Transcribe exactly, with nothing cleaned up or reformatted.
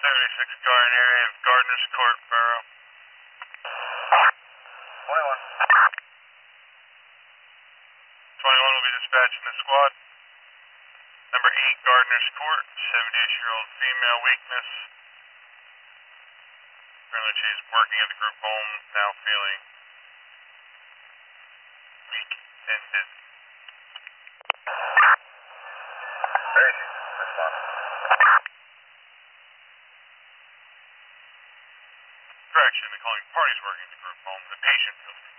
seventy-six Garden area of Gardner's Court, Borough. twenty-one. twenty-one will be dispatching the squad. Number eight, Gardner's Court, seventy-eight-year-old female, weakness. Apparently she's working at the group home, now feeling weak and dizzy. Where is she? Respond. Correction, they're calling parties working at the group home. The patient feels